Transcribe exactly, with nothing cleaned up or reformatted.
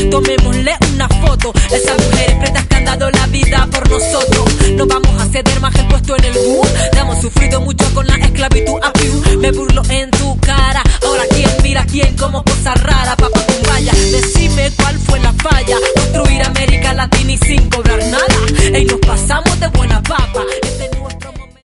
tomémosle una foto. Esas mujeres pretas que han dado la vida por nosotros. No vamos a ceder más el puesto en el bus. Hemos sufrido mucho con la esclavitud a piu. Me burlo en